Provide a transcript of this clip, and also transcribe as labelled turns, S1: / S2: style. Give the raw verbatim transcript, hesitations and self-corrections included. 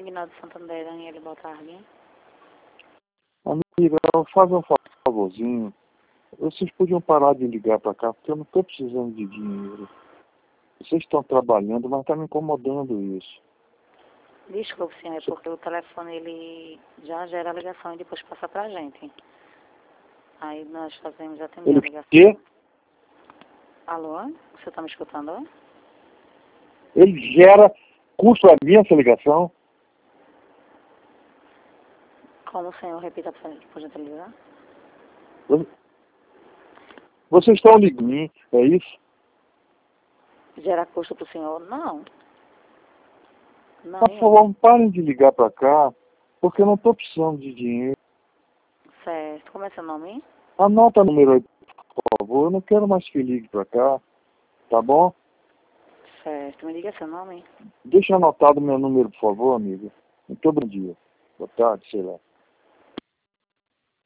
S1: Aguinaldo Santander, Daniele, boa tarde.
S2: Amiga, faz um favorzinho. Vocês podiam parar de ligar para cá, porque eu não estou precisando de dinheiro. Vocês estão trabalhando, mas está me incomodando isso.
S1: Desculpe, senhor, é porque o telefone ele já gera a ligação e depois passa para a gente. Aí nós fazemos atender
S2: Ele
S1: a ligação.
S2: quê?
S1: Alô? Você está me escutando?
S2: Ele gera custo a mim essa ligação?
S1: Como o senhor repita, por gentileza?
S2: Vocês estão ligando em mim, é isso?
S1: Gera custo para o senhor? Não. Não.
S2: Por favor, parem de ligar para cá, porque eu não estou precisando de dinheiro.
S1: Certo. Como é seu nome?
S2: Anota o número aí, por favor. Eu não quero mais que ligue para cá, tá bom?
S1: Certo. Me diga seu nome.
S2: Deixa anotado meu número, por favor, amigo. Muito bom dia. Boa tarde, sei lá.